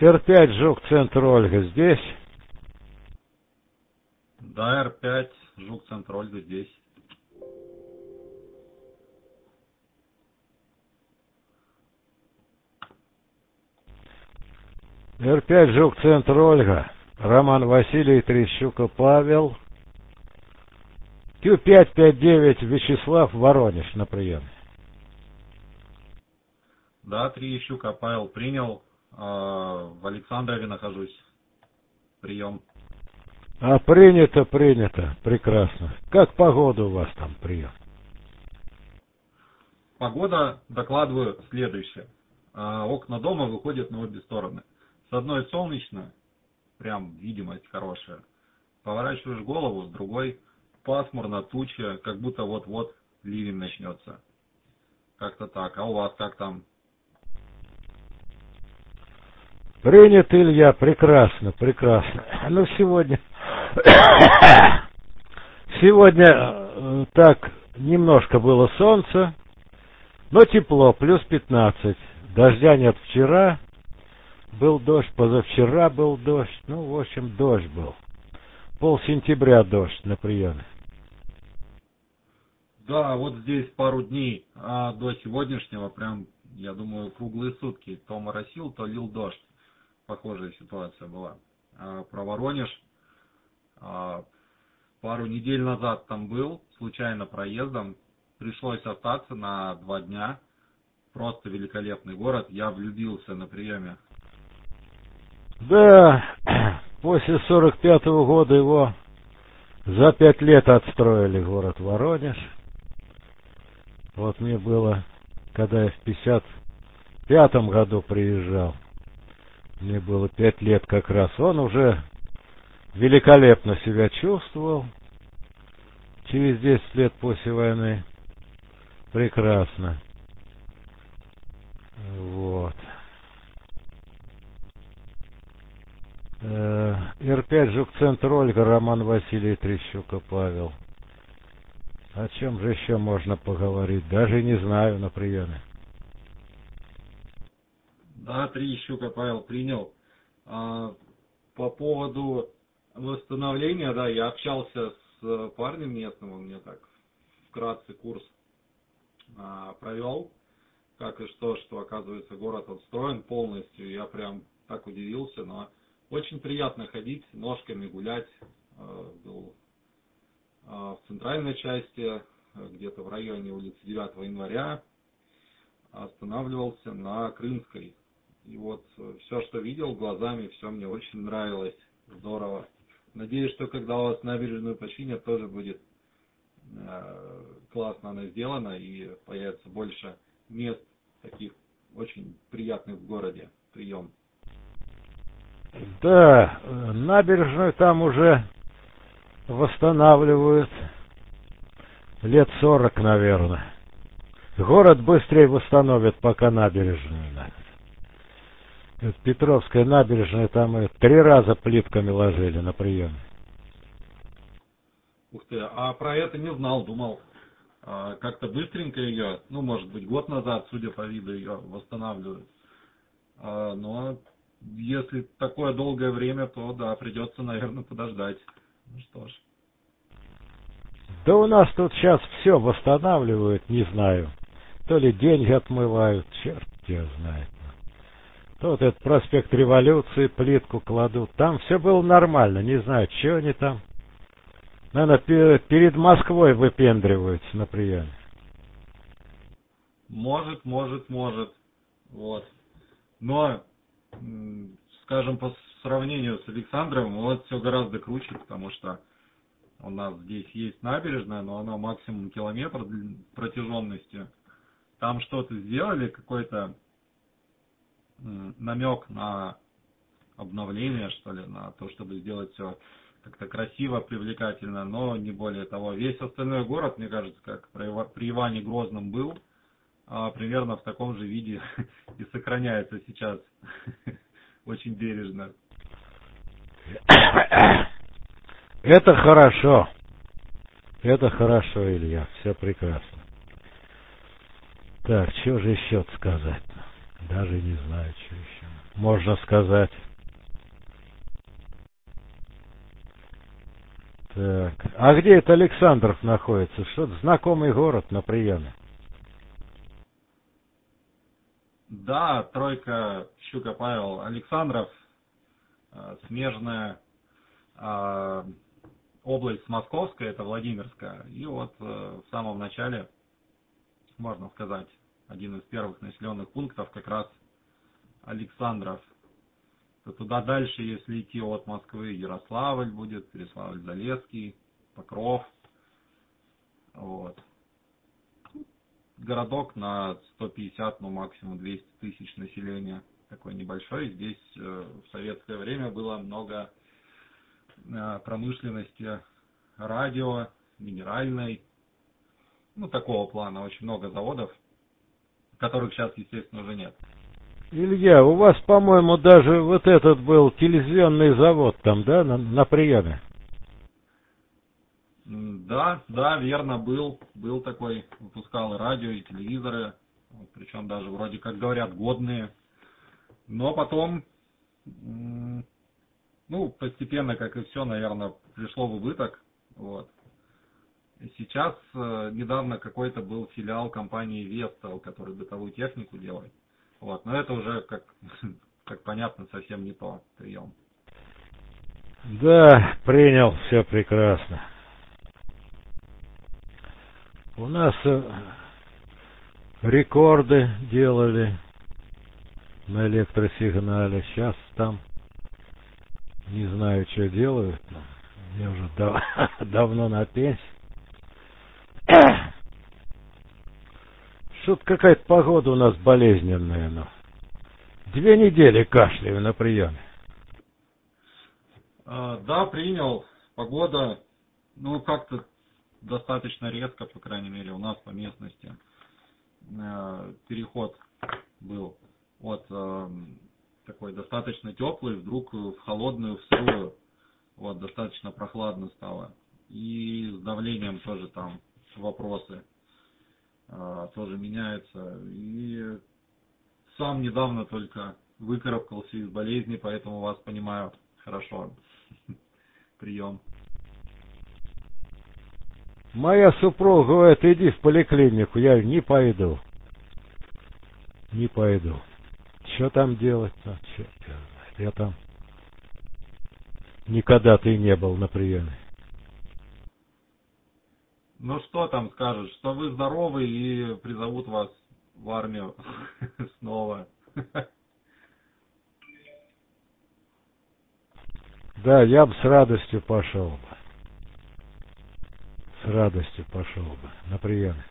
Р5, Жук, центр Ольга здесь. Да, Р5, Жук, центр Ольга здесь. Р5, Жук, центр Ольга. Роман Василий, Трещука Павел. Q559, Вячеслав, Воронеж на приеме. Да, Трещука Павел принял. В Александрове нахожусь. Прием. А принято, принято. Прекрасно. Как погода у вас там, прием? Погода, докладываю, следующее. Окна дома выходят на обе стороны. С одной солнечно, прям видимость хорошая. Поворачиваешь голову, с другой пасмурно, туча, как будто вот-вот ливень начнется. Как-то так. А у вас как там? Принято, Илья, прекрасно, прекрасно. Ну, сегодня так немножко было солнца, но тепло, плюс 15. Дождя нет вчера, был дождь, позавчера был дождь. Ну, в общем, дождь был. Полсентября дождь на приеме. Да, вот здесь пару дней до сегодняшнего, прям, я думаю, круглые сутки. То моросил, то лил дождь. Похожая ситуация была. Про Воронеж. Пару недель назад там был, случайно проездом. Пришлось остаться на 2 дня. Просто великолепный город. Я влюбился на приеме. Да, после 45-го года его за 5 лет отстроили, город Воронеж. Вот мне было, когда я в 55-м году приезжал, мне было 5 лет как раз. Он уже великолепно себя чувствовал. Через 10 лет после войны. Прекрасно. Вот. Р5, Жук-центр Ольга, Роман Василий, Трещука Павел. О чем же еще можно поговорить? Даже не знаю на приеме. Да, Трещука Павел принял. По поводу восстановления, да, я общался с парнем местным, он мне так вкратце курс провел, как и что оказывается город отстроен полностью. Я прям так удивился, но очень приятно ходить, ножками гулять. Был в центральной части, где-то в районе улицы 9 января, останавливался на Крымской. И вот все, что видел глазами, все мне очень нравилось. Здорово. Надеюсь, что когда у вас набережную починят, тоже будет классно она сделана и появится больше мест таких очень приятных в городе. Прием. Да, набережную там уже восстанавливают лет 40, наверное. Город быстрее восстановит, пока набережную надо. Петровская набережная, там и 3 раза плитками ложили на приеме. Ух ты, а про это не знал, думал, как-то быстренько ее, ну, может быть, год назад, судя по виду, ее восстанавливают. Но если такое долгое время, то да, придется, наверное, подождать. Ну что ж. Да у нас тут сейчас все восстанавливают, не знаю. То ли деньги отмывают, черт тебя знает. Тут этот проспект Революции, плитку кладут. Там все было нормально, не знаю, что они там. Наверное, перед Москвой выпендриваются на приеме. Может. Вот. Но, скажем, по сравнению с Александровым, вот все гораздо круче, потому что у нас здесь есть набережная, но она максимум километр протяженности. Там что-то сделали, какой-то намек на обновление, что ли, на то, чтобы сделать все как-то красиво, привлекательно, но не более того. Весь остальной город, мне кажется, как при Иване Грозном был, примерно в таком же виде и сохраняется сейчас. Очень бережно. Это хорошо. Это хорошо, Илья. Все прекрасно. Так, что же еще сказать? Даже не знаю, что еще. можно сказать. Так. А где это Александров находится? Что-то знакомый город на приеме. Да, тройка Щука Павел Александров, смежная область Московская, это Владимирская. И вот в самом начале, можно сказать, один из первых населенных пунктов как раз Александров. То туда дальше, если идти от Москвы, Ярославль будет, Переславль-Залесский, Покров. Вот. Городок на 150, ну максимум 200 тысяч населения. Такой небольшой. Здесь в советское время было много промышленности, радио, минеральной. Ну, такого плана. Очень много заводов, которых сейчас, естественно, уже нет. Илья, у вас, по-моему, даже вот этот был телевизионный завод там, да, на приеме? Да, верно, был такой, выпускал и радио, и телевизоры, вот, причем даже вроде как говорят годные, но потом, ну, постепенно, как и все, наверное, пришло в убыток, вот. И сейчас, недавно какой-то был филиал компании Vestel, который бытовую технику делает, вот, но это уже, как понятно, совсем не то прием. Да, принял, все прекрасно. У нас рекорды делали на электросигнале. Сейчас там не знаю, что делают. Но я уже давно на пенсии. Что-то какая-то погода у нас болезненная. Но 2 недели кашляю на приеме. Да, принял. Погода, ну, как-то достаточно резко, по крайней мере, у нас по местности переход был от такой достаточно теплый вдруг в холодную, в сырую. Вот, достаточно прохладно стало. И с давлением тоже там вопросы тоже меняются. И сам недавно только выкарабкался из болезни, поэтому вас понимаю хорошо. Прием. Моя супруга говорит, иди в поликлинику. Я не пойду. Не пойду. Что там делать-то? Я там никогда-то и не был на приеме. Ну что там скажешь, что вы здоровы и призовут вас в армию снова. Да, я бы с радостью пошел бы. С радостью пошел бы на приеме.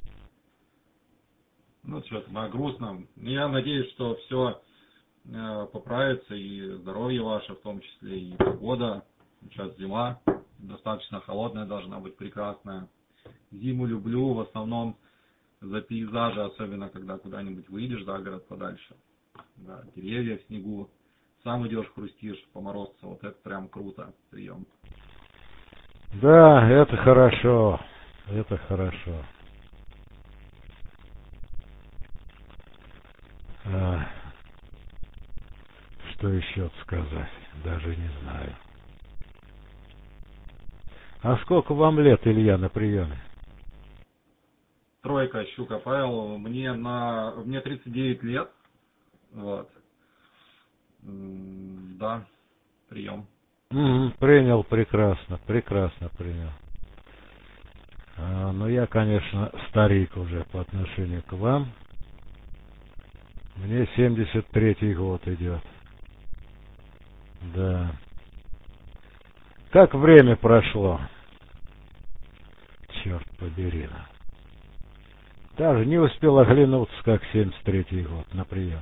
Ну что-то грустно. Я надеюсь, что все поправится, и здоровье ваше в том числе, и погода. Сейчас зима, достаточно холодная должна быть, прекрасная. Зиму люблю в основном за пейзажи, особенно когда куда-нибудь выйдешь за город подальше. Да, деревья в снегу. Сам идешь, хрустишь, поморозиться. Вот это прям круто, прием. Да, это хорошо. Это хорошо. Что еще сказать? Даже не знаю. А сколько вам лет, Илья, на приеме? Тройка, Щука Павел. Мне 39 лет. Вот. Да, прием. Принял прекрасно, прекрасно принял. Но я, конечно, старик уже по отношению к вам. Мне 73-й год идет. Да. Как время прошло. Черт побери. Даже не успел оглянуться, как 73-й год на прием.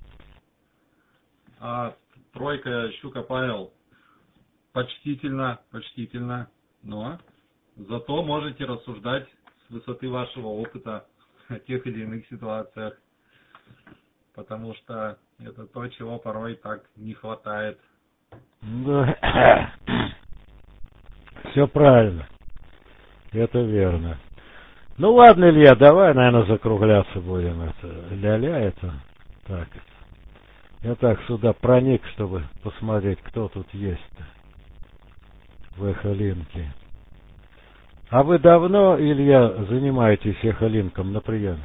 Тройка, Щука Павел. Почтительно, но зато можете рассуждать с высоты вашего опыта о тех или иных ситуациях, потому что это то, чего порой так не хватает. Да. Все правильно. Это верно. Ну ладно, Илья, давай, наверное, закругляться будем. Это ля-ля, это так. Я так сюда проник, чтобы посмотреть, кто тут есть в Эхолинке. А вы давно, Илья, занимаетесь Эхолинком на приеме?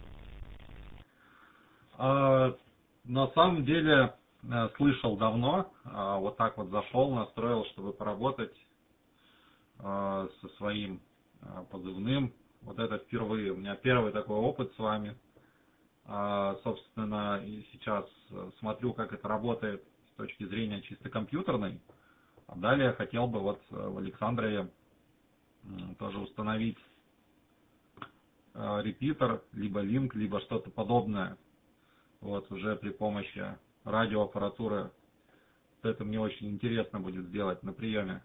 На самом деле, слышал давно, вот так вот зашел, настроил, чтобы поработать со своим позывным. Вот это впервые. У меня первый такой опыт с вами. Собственно, и сейчас смотрю, как это работает с точки зрения чисто компьютерной. А далее хотел бы вот в Александрове тоже установить репитер, либо линк, либо что-то подобное. Вот уже при помощи радиоаппаратуры. Это мне очень интересно будет сделать на приеме.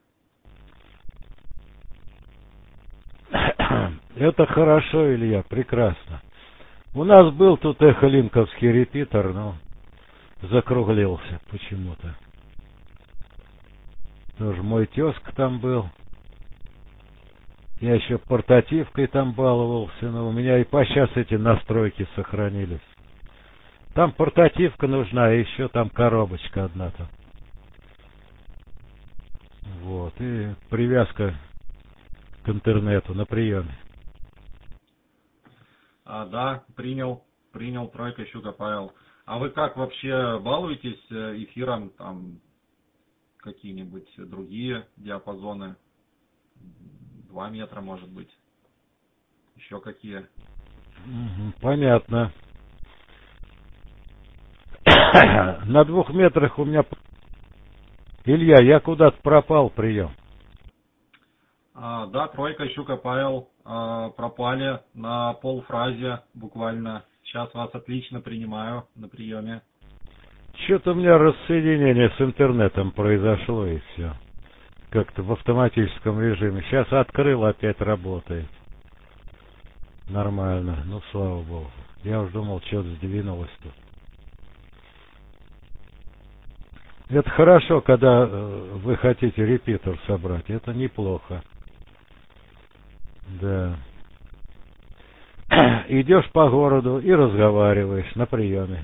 Это хорошо, Илья, прекрасно. У нас был тут эхолинковский репитер, но закруглился почему-то. Тоже мой тезка там был. Я еще портативкой там баловался, но у меня и по сейчас эти настройки сохранились. Там портативка нужна, и еще там коробочка одна там. Вот, и привязка к интернету на приеме. Да, принял, тройка, щука, Павел. А вы как вообще балуетесь эфиром, там какие-нибудь другие диапазоны? 2 метра, может быть. Еще какие? Понятно. На 2 метрах у меня... Илья, я куда-то пропал, прием. Да, тройка, щука, Павел пропали на полфразе буквально. Сейчас вас отлично принимаю на приеме. Что-то у меня рассоединение с интернетом произошло, и все. Как-то в автоматическом режиме. Сейчас открыл, опять работает. Нормально. Ну, слава богу. Я уж думал, что-то сдвинулось тут. Это хорошо, когда вы хотите репитер собрать. Это неплохо. Да. Идешь по городу и разговариваешь на приеме.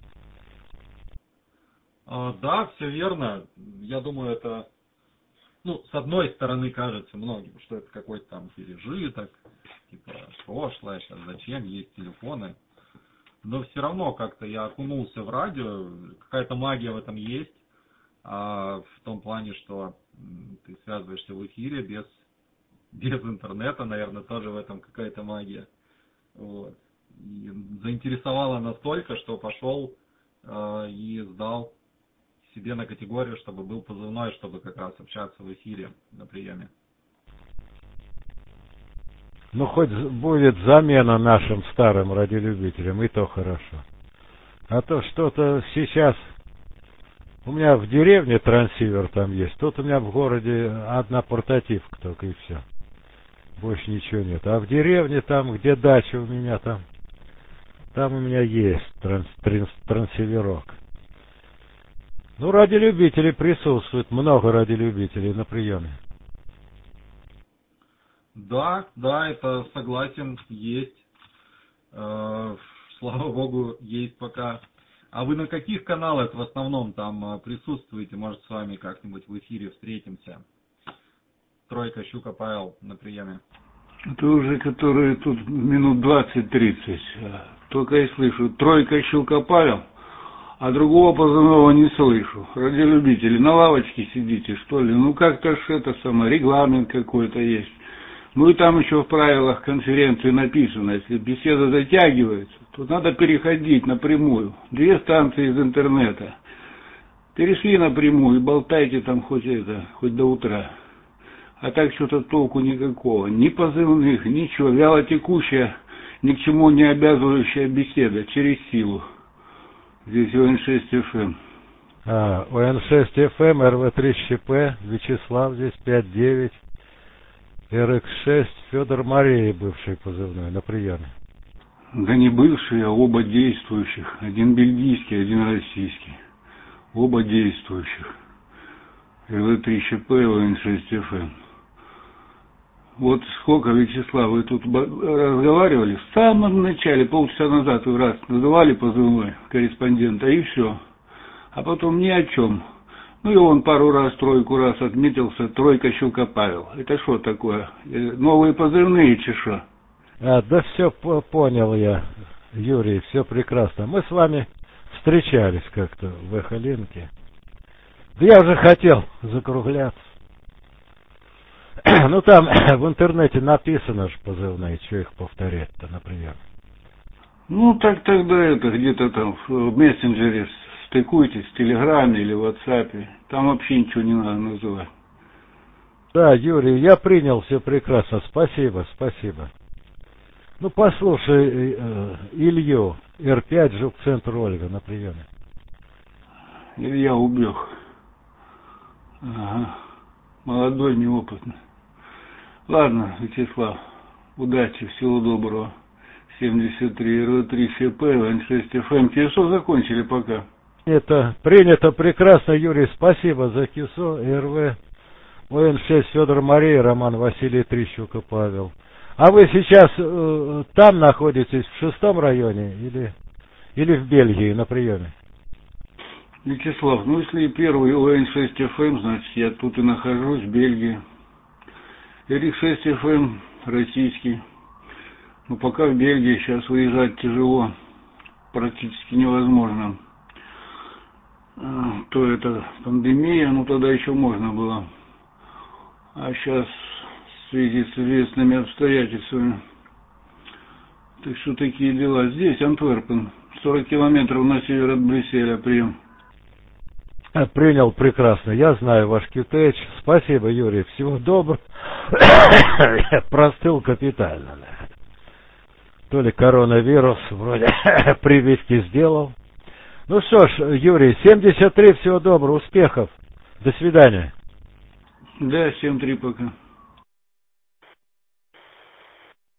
Да, все верно. Я думаю, это, с одной стороны, кажется многим, что это какой-то там пережиток, типа прошлое, сейчас зачем, есть телефоны. Но все равно как-то я окунулся в радио, какая-то магия в этом есть, в том плане, что ты связываешься в эфире без интернета, наверное, тоже в этом какая-то магия. Вот. И заинтересовало настолько, что пошел и сдал себе на категорию, чтобы был позывной, чтобы как раз общаться в эфире на приеме. Ну, хоть будет замена нашим старым радиолюбителям, и то хорошо. А то что-то сейчас... У меня в деревне трансивер там есть, тут у меня в городе одна портативка только, и все. Больше ничего нет. А в деревне там, где дача у меня там у меня есть трансиверок. Ну, радиолюбители присутствуют, много радиолюбителей на приеме. Да, это согласен, есть. Слава богу, есть пока. А вы на каких каналах в основном там присутствуете? Может, с вами как-нибудь в эфире встретимся? Тройка, щука, Павел на приеме. Это уже которые тут минут 20-30. Только я слышу тройка, щука, Павел, а другого позывного не слышу. Радиолюбители, на лавочке сидите, что ли? Ну, как-то ж это самое, регламент какой-то есть. Ну, и там еще в правилах конференции написано, если беседа затягивается, то надо переходить напрямую. 2 станции из интернета. Перешли напрямую и болтайте там хоть до утра. А так что-то толку никакого. Ни позывных, ничего. Вялотекущая, ни к чему не обязывающая беседа, через силу. Здесь ОН6 FM. ОН6 FM, РВ3ЩП, Вячеслав здесь 5-9. РХ6, Федор Мария, бывший позывной, на приеме. Да не бывшие, а оба действующих. Один бельгийский, один российский. Оба действующих. РВ3ЩП, ОН6 FM. Вот сколько, Вячеслав, вы тут разговаривали? В самом начале, полчаса назад вы раз называли позывной корреспондента, и все. а потом ни о чем. Ну и он пару раз, тройку раз отметился, тройка Щука Павел. Это что такое? Новые позывные чеша? Да все понял я, Юрий, все прекрасно. Мы с вами встречались как-то в Эхолинке. Да я уже хотел закругляться. Ну там в интернете написано же позывные, что их повторять-то, например. Ну так тогда это где-то там в мессенджере стыкуйтесь, в Телеграме или в WhatsApp. Там вообще ничего не надо называть. Да, Юрий, я принял, все прекрасно. Спасибо, спасибо. Ну, послушай, Илью, Р5, Жук-центр Ольга на приеме. Илья убег. Ага. Молодой, неопытный. Ладно, Вячеслав, удачи, всего доброго. 73 РВ3 ФП, N6 ФМ. КИСО закончили пока. Это принято прекрасно, Юрий, спасибо за КИСО, РВ, ОН6 Федор Мария, Роман Василий Трищука Павел. А вы сейчас там находитесь, в 6-м районе или в Бельгии на приеме? Вячеслав, ну если первый ОН6 ФМ, значит я тут и нахожусь, в Бельгии. РИК-6 ФМ, российский. Но пока в Бельгии, сейчас выезжать тяжело, практически невозможно. То это пандемия, ну тогда еще можно было. А сейчас в связи с известными обстоятельствами. Так что такие дела. Здесь Антверпен, 40 километров на север от Брюсселя, прием. Принял прекрасно. Я знаю ваш QTH. Спасибо, Юрий. Всего доброго. Простыл капитально. То ли коронавирус, вроде прививки сделал. Ну что ж, Юрий, 73, всего доброго, успехов. До свидания. Да, 7-3 пока.